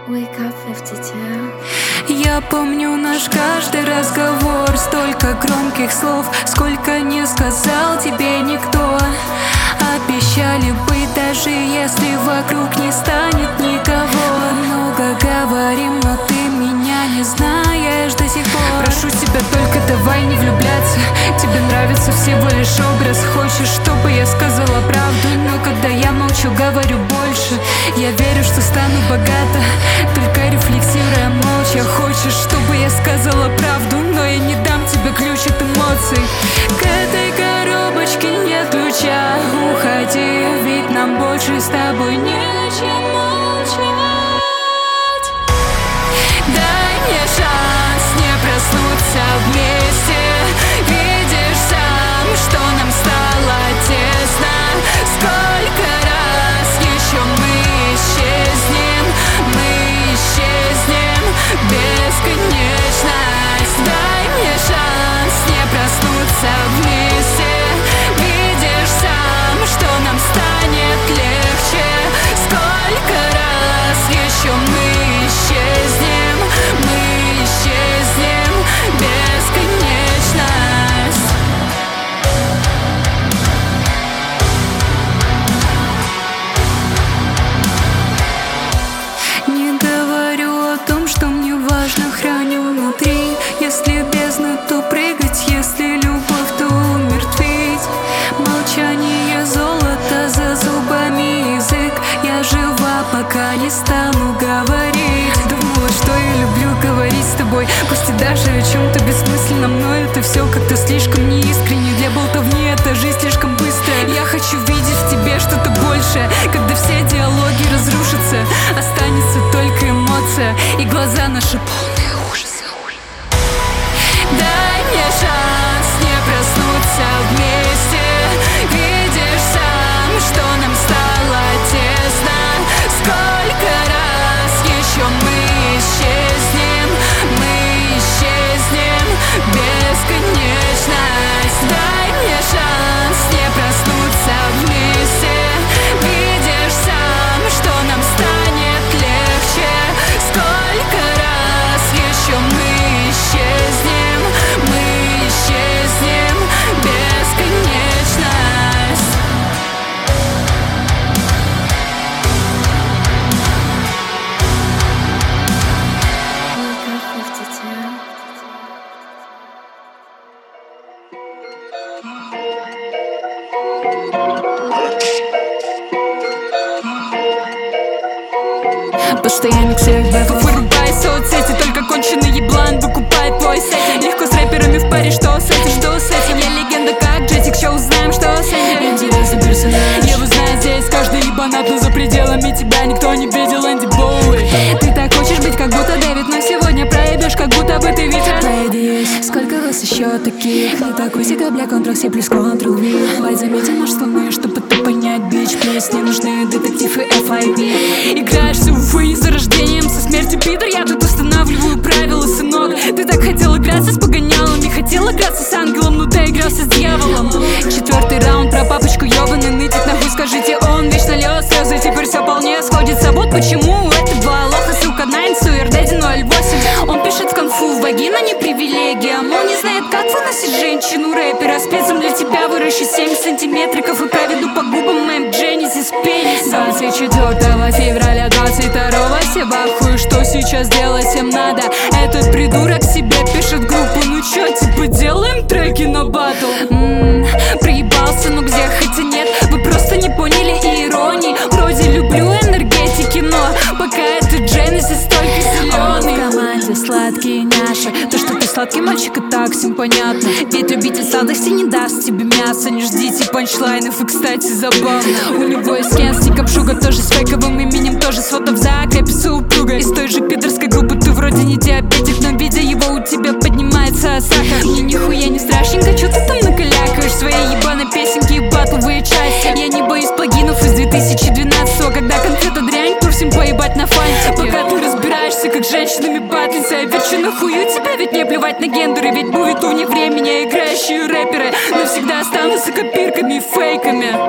Wake up 52. Я помню наш каждый разговор, столько громких слов, сколько не сказал тебе никто. Обещали быть, даже если вокруг не станет никого. Много говорим, но ты меня не знаешь до сих пор. Прошу тебя, только давай не влюбляться. Тебе нравится всего лишь образ. Хочешь, чтобы я сказала правду, но когда я молчу, говорю больше. Я верю, что стану богата, только рефлексируя молча. Хочешь, чтобы я сказала правду, но я не дам тебе ключ от эмоций. К этой коробочке нет ключа. Уходи, ведь нам больше с тобой нечем молчать. Дай мне шанс не проснуться вместе. Видишь сам, что нам стало тесно. Сколько раз еще мы исчезнем, бесконечность. Дай мне шанс не проснуться вместе. Видишь сам, что нам станет легче. Сколько раз еще мы исчезнем, бесконечность. Не говорю о том, что мне важно, храню внутри. Если бездна, то прыгать, если любовь, то умертвить. Молчание золото, за зубами язык. Я жива, пока не стану говорить. Думала, что я люблю говорить с тобой, пусть и даже о чем-то бессмысленном, но это все как-то слишком неискренне. Для болтовни эта жизнь слишком быстрая. Я хочу видеть в тебе что-то большее. Когда все диалоги разрушатся, останется только эмоция и глаза наши полные ужаса. Дай мне шанс не проснуться вместе. Видишь сам, что нам стало тесно. Сколько раз еще мы исчезнем, бесконечность. Дай мне шанс не проснуться вместе. Видишь сам, что нам станет легче. Сколько раз еще мы исчезнем, бесконечность. Wake up 52. Постоянник всегда вырубай соцсети, только конченый еблан выкупает твой сеттинг. Легко с рэперами в паре, что с этим, что с этим. Я легенда как Джетик, все узнаем, что с этим. Интересный персонаж. Я знаю здесь каждый ебанат, но за пределами тебя никто не видел Энди Боуи. Ты так хочешь быть, как будто Дэвид, но сегодня проебешь, как будто бы ты Витя. Сколько вас еще таких? Не такой себя, бля, Ctrl-C плюс Ctrl-V. Лайт заметил множественные, чтобы ты понять, бич. Песни нужны, детективы FIB. Играешь всю хуйню за рождением, со смертью Питер. Я тут устанавливаю правила, сынок. Ты так хотел играться с погонялом, не хотел играться с ангелом, ну ты игрался с дьяволом. Четвертый раунд про папочку ёбаный нытик. Нахуй скажите, он вечно льет слезы, теперь все вполне сходится. Вот почему у этого лоха, сука, на инсу RD008. Он пишет в конфу, вагина не привилегия. Мол, не знает, как выносить женщину рэпера. Спецом для тебя выращу 7 сантиметриков и проведу по губам моим Genesis пенис. 24 февраля 22-го все в ахуе, что сейчас делать им надо. Этот придурок себе пишет группу, ну чё, типа делаем треки на батл. Проебался, ну где, хотя нет, вы просто не поняли иронии. Вроде люблю энергетики, но пока это Genesis только зеленый. В команде сладкие няши. То, что ты сладкий мальчик, и так всем понятно. Ведь любитель сладости не даст тебе мясо. Не ждите панчлайнов, и, кстати, забавно. У него есть Кен с ником Шуга, тоже с фейковым именем, тоже с фото в закрепе супруга. Из той же пидорской группы ты вроде не диабетик, но видя его у тебя поднимается сахар. Мне нихуя не страшненько, чё ты там накалякаешь своей ебаной песенки и батловые части. Я не боюсь плагинов из 2012-го, когда конфета дрянь, просим поебать на фанте. Пока ты разбираешься, как с женщинами батлиться, я верчу на хую тебя, ведь не плевать на гендеры. Ведь будет вне времени играющие рэперы навсегда останутся копирками и фейками.